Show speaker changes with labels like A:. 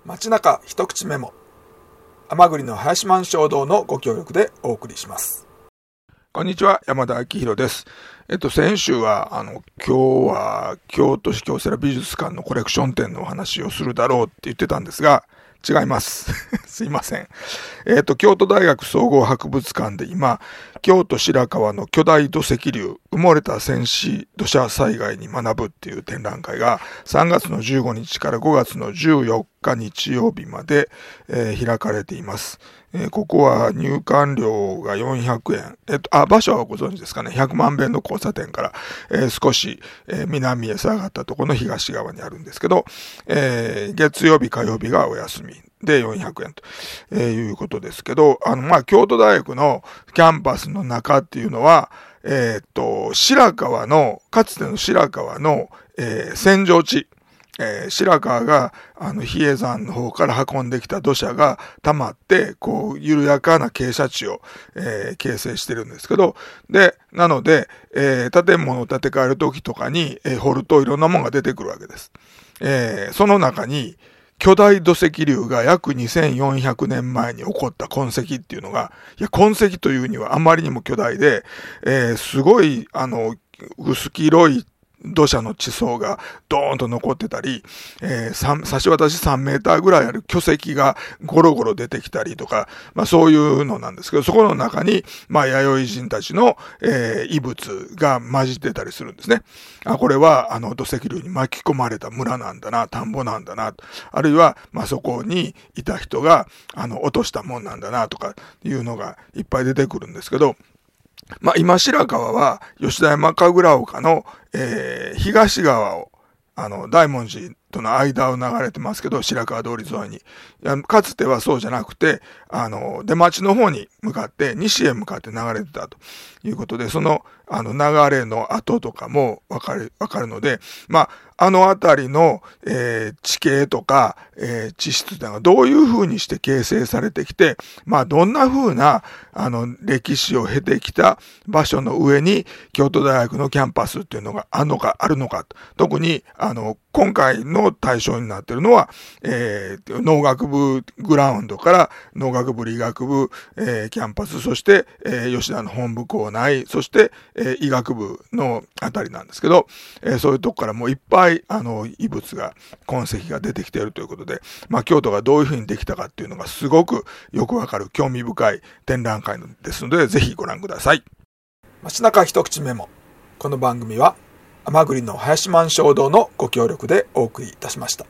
A: 街中一口メモ、甘栗の林満衝動のご協力でお送りします。こんにちは、山田明宏です。先週は今日は京都市京セラ美術館のコレクション展のお話をするだろうって言ってたんですが、違います。すいません。京都大学総合博物館で今、京都白川の巨大土石流、埋もれた戦死土砂災害に学ぶっていう展覧会が3月の15日から5月の14日日曜日まで、開かれています。ここは入館料が400円。場所はご存知ですかね。100万遍の交差点から、少し、南へ下がったところの東側にあるんですけど、月曜日火曜日がお休みで400円と、いうことですけど、京都大学のキャンパスの中っていうのは、白川の、かつての白川の、扇状地、白川が比叡山の方から運んできた土砂が溜まって緩やかな傾斜地を、形成してるんですけど、なので、建物を建て替える時とかに、掘るといろんなものが出てくるわけです。その中に巨大土石流が約2400年前に起こった痕跡っていうのが、痕跡というにはあまりにも巨大で、すごい薄黄色い土砂の地層がドーンと残ってたり、差し渡し3メーターぐらいある巨石がゴロゴロ出てきたりとか、そういうのなんですけど、そこの中に、弥生人たちの、遺物が混じってたりするんですね。これは、土石流に巻き込まれた村なんだな、田んぼなんだな、あるいは、そこにいた人が、落としたもんなんだな、とかいうのがいっぱい出てくるんですけど、今白川は吉田山神楽岡の、東側を大文字との間を流れてますけど、白川通り沿いに。かつてはそうじゃなくて、出町の方に向かって、西へ向かって流れてたということで、その、流れの跡とかもわかるので、辺りの、地形とか、地質というのがどういう風にして形成されてきて、どんな風な、歴史を経てきた場所の上に、京都大学のキャンパスっていうのがあるのか。特に、今回の対象になっているのは、農学部グラウンドから農学部理学部、キャンパス、そして、吉田の本部校内、そして、医学部のあたりなんですけど、そういうとこからもういっぱい遺物が痕跡が出てきているということで、京都がどういうふうにできたかっていうのがすごくよくわかる興味深い展覧会ですので、ぜひご覧ください。街中一口メモ。この番組は甘栗の林満衝動のご協力でお送りいたしました。